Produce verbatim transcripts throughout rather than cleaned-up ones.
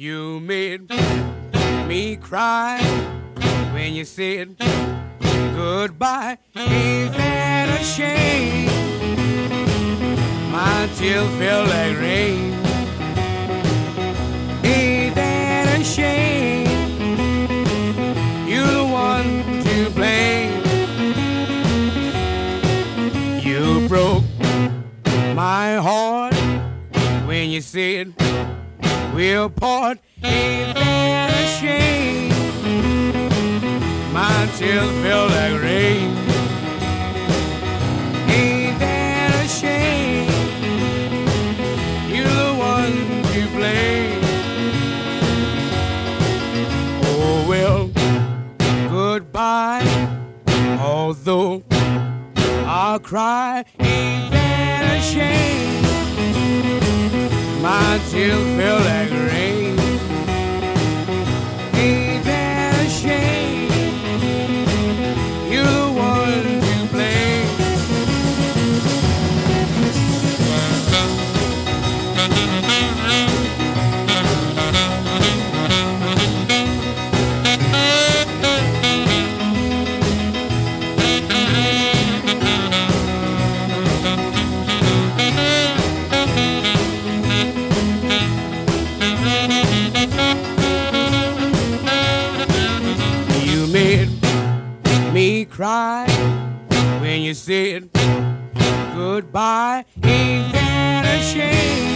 You made me cry when you said goodbye. Ain't that a shame? My tears feel like rain. Ain't that a shame? You're the one to blame. You broke my heart when you said we'll part. Ain't that a shame? My tears feel like rain. Ain't that a shame? You're the one to blame. Oh well, goodbye. Although I'll cry, ain't that a shame? My tears feel like rain. Ain't that a shame? You're the one to blame. You made me cry when you said goodbye. Ain't that a shame?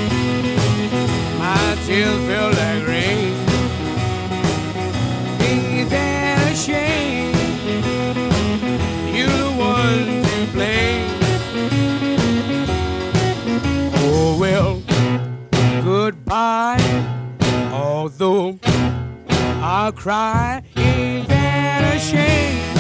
My tears feel like rain. Ain't that a shame? You're the one to blame. Oh well, goodbye. Although I'll cry, ain't that a shame?